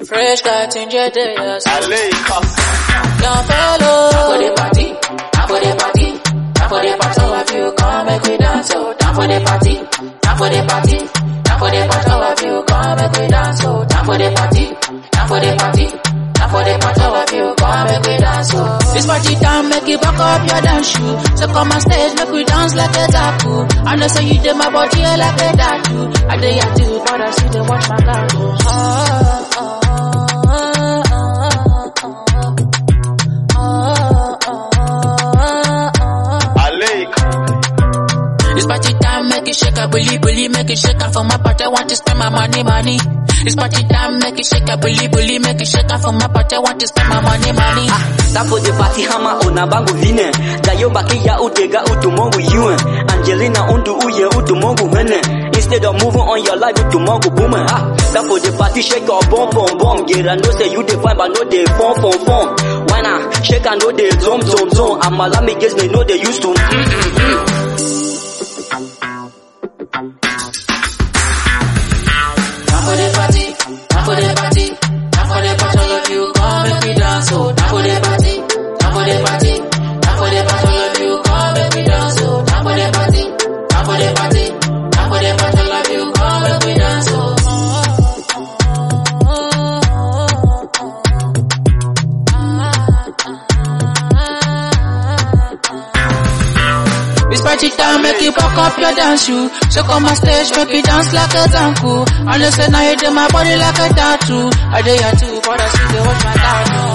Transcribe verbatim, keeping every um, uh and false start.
Fresh guy change your day, yes. Aleika. Young fellow. Time for the party, time for the party, time for the party. All of you come make we dance, oh. Time for the party, time for the party, time for the party. All of you come make we dance, oh. Time for the party, time for the party, time for the party. All of you come make we dance, oh. This party time make you back up your dance shoe. So come on stage make we dance like a tattoo. I know say you did my body like a tattoo. I do ya do, but I see they watch my car go. Oh, oh. This party time make it shake a bully bully, make it shake for my party. I want to spend my money money. This party time make it shake a bully bully, make it shake for my party. I want to spend my money money. Ah, that for the party hama ona bangu vine. Dayo baki ya utega utumongu yuen. Angelina undu uye utumongu mene. Instead of moving on your life utumongu boomer. Ah, that for the party shake your bom bom bom. Get I know say you define but no they phone phone phone. Why not shake and know they zom zom zom. I'm a lami guess me know they used to. Time for the party, time for the party, time for the party. All of you come make we dance, oh. Time for the party, time for the party, time for the party. All of you come make we dance, oh. Time for the party, time for the party, time for the party. All of you come make we dance, oh. This party time make you pack up your dance shoe. So come on stage make you dance like a zanku. I know say now you do my body like a tattoo. I do ya too, but I see they watch my tattoo.